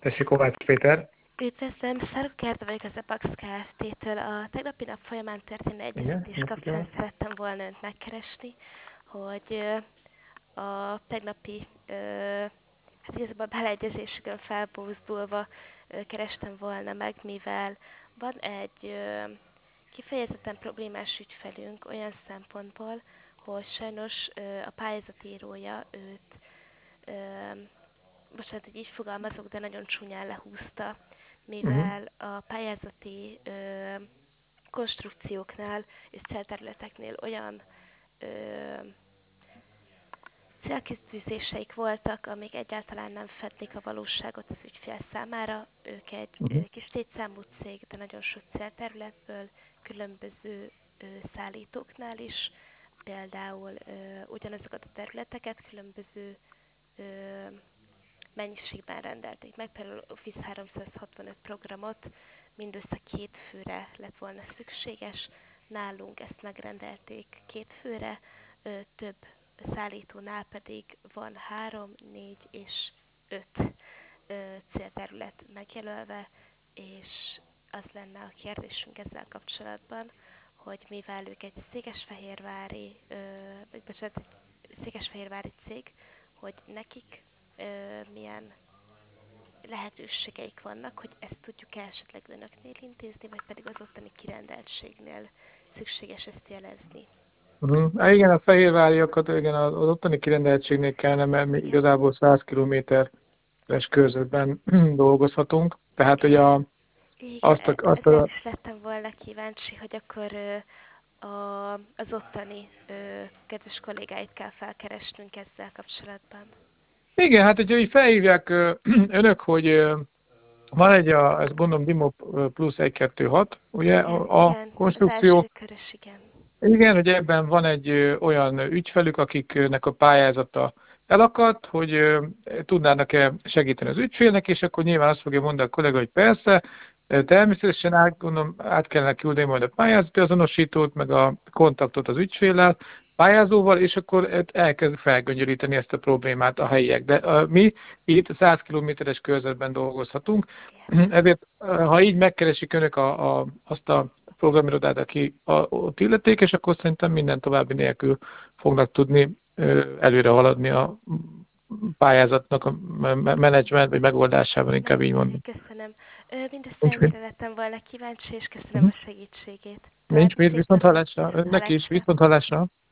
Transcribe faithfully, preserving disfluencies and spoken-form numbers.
Tessék, Kovács Péter. Üdvözlöm, Szaruk Gerda vagyok az Epax Kft-től. A tegnapi nap folyamán történő Igen, egyeztetés napot kapcsán kívánok. szerettem volna önt megkeresni, hogy ö, a tegnapi, ö, hát igazából beleegyezésükön felbúzdulva ö, kerestem volna meg, mivel van egy ö, kifejezetten problémás ügyfelünk olyan szempontból, hogy sajnos ö, a pályázatírója őt, ö, bocsánat, hogy így fogalmazok, de nagyon csúnyán lehúzta, Uh-huh. mivel a pályázati ö, konstrukcióknál és célterületeknél olyan ö, célkitűzéseik voltak, amik egyáltalán nem fednék a valóságot az ügyfél számára. Ők egy ö, Uh-huh. kis létszámú cég, de nagyon sok célterületből, különböző ö, szállítóknál is, például ö, ugyanazokat a területeket különböző ö, mennyiségben rendelték meg, például Office háromszázhatvanöt programot mindössze két főre lett volna szükséges, nálunk ezt megrendelték két főre, ö, több szállítónál pedig van három, négy és öt ö, célterület megjelölve, és az lenne a kérdésünk ezzel kapcsolatban, hogy mivel ők egy székesfehérvári, ö, vagy bocsánat, egy székesfehérvári cég, hogy nekik ö, milyen lehetőségeik vannak, hogy ezt tudjuk esetleg önöknél intézni, vagy pedig az ottani kirendeltségnél szükséges ezt jelezni. Uh-huh. Há, igen, a fehérváriakat, igen, az az ottani kirendeltségnél kellene, mert mi Igen. igazából száz kilométeres körzetben dolgozhatunk. Tehát, hogy a, Igen, azt a, e- azt ezért a, is lettem volna kíváncsi, hogy akkor ö, a, az ottani ö, kedves kollégáit kell felkeresnünk ezzel kapcsolatban. igen, hát hogyha így felhívják ö, önök, hogy ö, van egy, a, ezt mondom, Dimo Plus egy kettő hat, ugye, Igen, a, a igen, az konstrukció. első körös, igen. Igen, hogy ebben van egy ö, olyan ügyfelük, akiknek a pályázata elakadt, hogy ö, tudnának-e segíteni az ügyfélnek, és akkor nyilván azt fogja mondani a kollega, hogy persze, ö, természetesen át, gondolom, át kellene küldeni majd a pályázati azonosítót, meg a kontaktot az ügyféllel, pályázóval, és akkor elkezd felgöngyölíteni ezt a problémát a helyiek. De ö, mi itt száz kilométeres körzetben dolgozhatunk, Igen. ezért ö, ha így megkeresik önök a, a, azt a programirodát, aki a, ott illetékes, akkor szerintem minden további nélkül fognak tudni ö, előre haladni a pályázatnak a menedzsment vagy megoldásában, inkább így Nagyon mondom. köszönöm. Ö, Mindössze Nincs mit. ennyire lettem volna kíváncsi, és köszönöm Mhm. a segítségét. Nincs További mit, szép viszont napot, hallásra. viszont Önnek is, hallásra. viszont hallásra.